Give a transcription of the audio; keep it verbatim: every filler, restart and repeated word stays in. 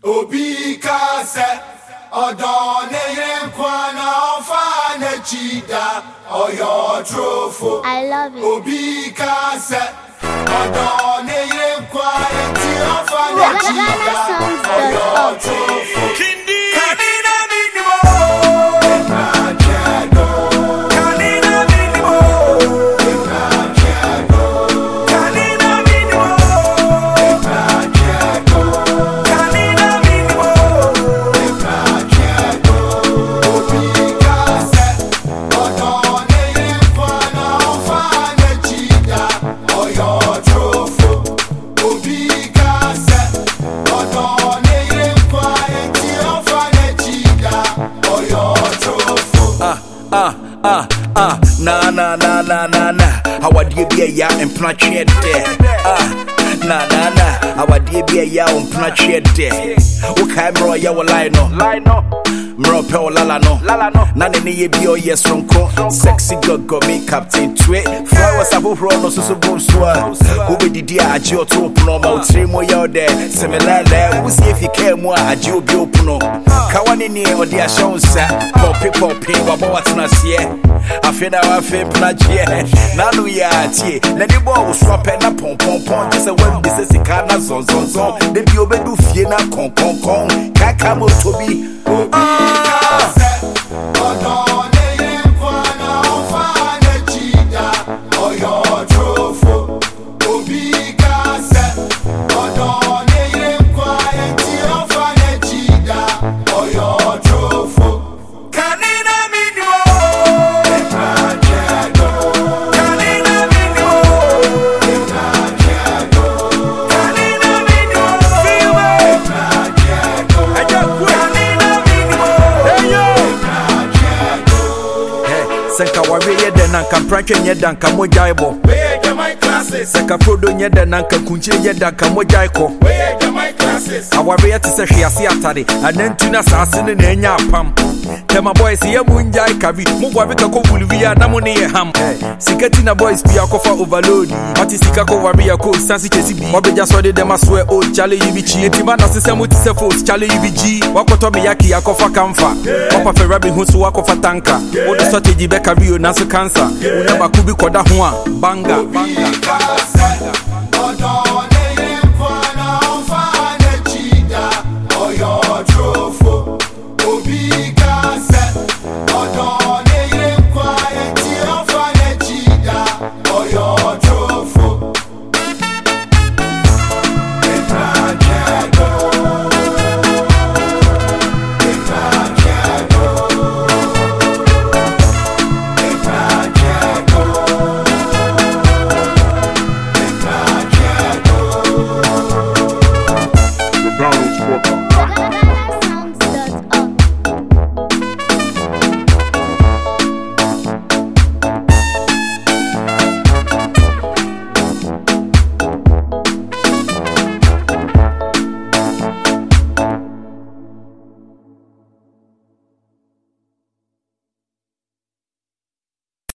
Obi kase Odone yenkwana ofane chida Oyo trofo I love it. Obi kase Odone yenkwana ti ofane chida Oyo trofo Kanina minimo Ena kiado Kanina minimo Ena kiado Kanina minimo Ena kiado Kanina minimo Ena kiado Obi kase Odone yenkwana ofane chida Oyo trofo Obi kase Odone yenkwana ti ofane chida Oyo trofo Ah, ah, ah, ah, na na na na na na. How do you be a ya and planche there? Ah, na na na. How do you be a ya and planche there? Okay, bro, ya will lie no, lie no. Mro pe o lala no, lala no. Na ne ye bi o yes ronko. Sexy girl go me captain tweet. Flowers above no so so boom swa. Who be didi a aji o to no ma three mo ya there. Semelele, who see if you care more aji obi opuno. Kawani ni o dia show sa. Poppy poppy wa bo watna sie. Afena wa fe plaje. Na no ya tie. Na di bo swap na pom pom pom. Just a when this is kana zon zon zon. De bi obedu fie na kon kon kon. Kaka mo tobi. Kase Odone yenkwana ofane chida Oyo trofo Obi kase Odone yenkwana ti ofane chida Oyo trofo Kanina minimo Ena kiado Kanina minimo Ena kiado Kanina minimo Ena kiado Senka wari ye den anka pranche nye danka mojaibo. Where are my classes? Senka prodo nye den anka kunche ye danka mojaiko. Where are my classes? Awari ye tise hwiase atade anantu na saase ne na enya apam. Tema boys ye munjai kabi mu wari ka ko wulwiya na mo ne ye ham. Sikati na boys pia ko fa overload. Ati sika ko wari ya ko sansi chesi bi. Obeja so de dem aswe o chale you bi chi. Etima na sese mu tise force chale you bi ji. Wakoto me yaki ya ko fa kamfa. Papa fe rabi hu so wakofa tanka. O de strategy be Career Nancy cancer. We never could be called a banga. Banga. Banga.